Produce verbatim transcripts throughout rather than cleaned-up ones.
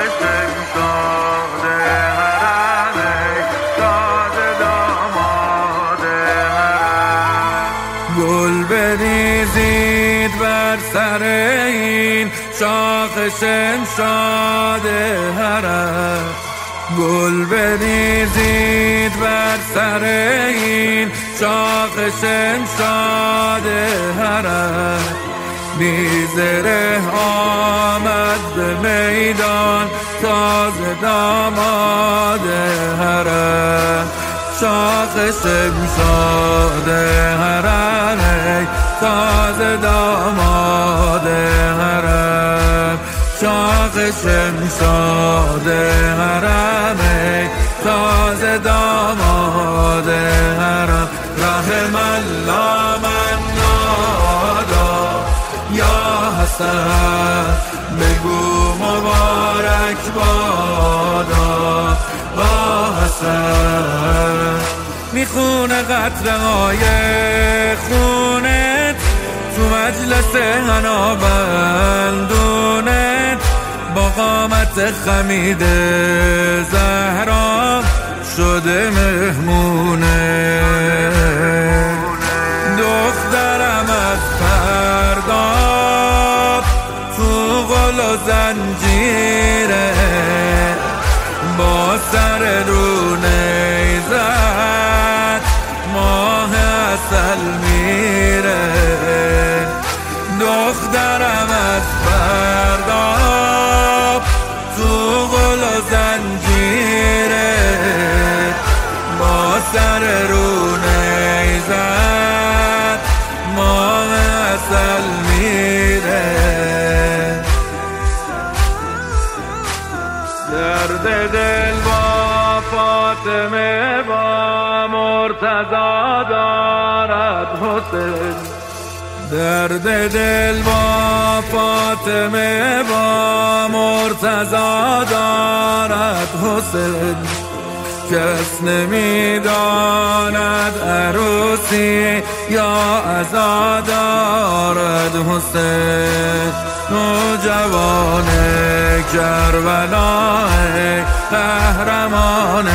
شمشاد حرم تازه داماد حرم. گل بریزید بر سر این شاخ شمشاد حرم، گل بریزید بر سر این شاخ شمشاد حرم. بیزره آمد به میدان تازه داماد حرم. شاخ شمشاد حرم تازه داماد حرم. شاخ شمشاد حرم تازه داماد حرم. رحم الله من نادا یا حسن، بگو مبارک بادا با حسن. میخونه قطره های خونت تو مجلس حنا بندونت، با قامت خمید زهرا شده مهمونه. دخترم از پرداب تو غل و زنجیره، با سر رو نیزد ماه اصل میره. دخترم از پرداب تو غل و زنجیره، با سر رو نیزد ماه اصل میره. درد دل با فاطمه با مرتضی دارد حسین، درد دل با فاطمه با مرتضی دارد حسین. کس نمیداند عروسی یا عزا دارد حسین. نوجوان کربلا قهرمان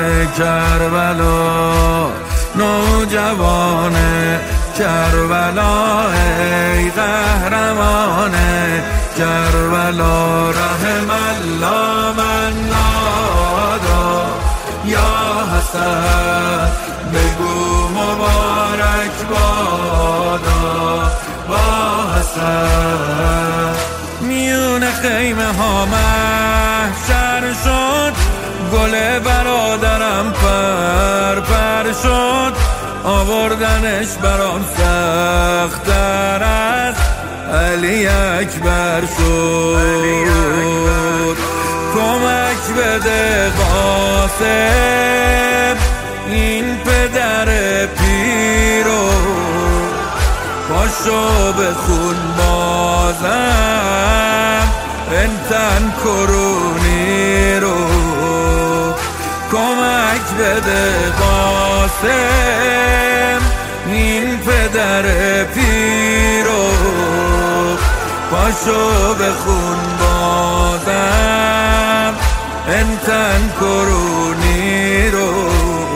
کربلا، نوجوان کربلا قهرمان کربلا. رحم الله من نادا یا حسن، بگو مبارک بادا با حسن. میون خیمه ها محشر شد، گل برادرم پر پر شد. آوردنش برام سخت‌تر از علی اکبر شد. کمک بده قاسم این پدر پیرو، پاشو به خون بازم انتن کرونی رو. کمک بده قاسم این پدر پیرو، پاشو به خون بازم انتن کرونی رو.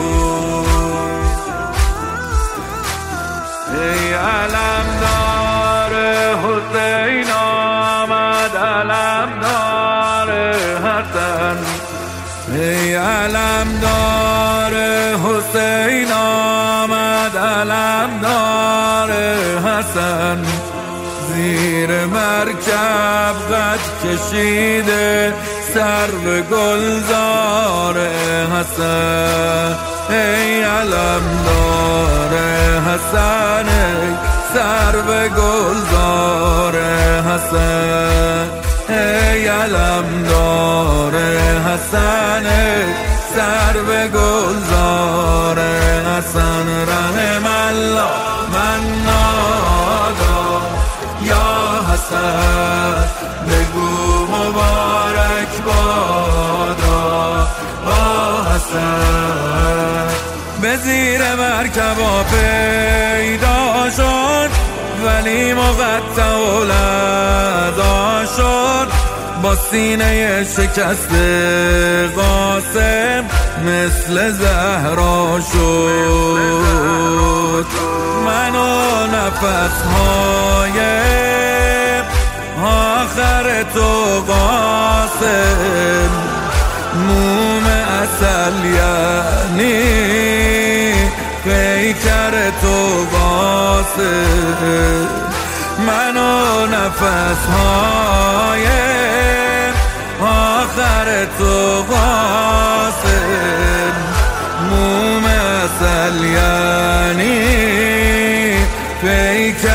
ای علمدار حسین آمد علمدار حسن، ای علمدار حسین آمد علمدار حسن. زیر مرکب قد کشیده سرو گلزار حسن. ای علمدار حسن، ای سرو گلزار حسن. ای علمدار حسن، ای سرو گلزار حسن. رحم الله من نادا یا حسن، بگو مبارک بادا با حسن. به زیر مرکبا پیدا شد ولی مقطع الأذى شد، با سینه شکست قاسم مثل زهرا شد. من و نفسهای آخر تو قاسم، موم اصل یعنی پیکر تو قاسم. من و نفسهای آخر تو قاسم، موم اصل یعنی پیکر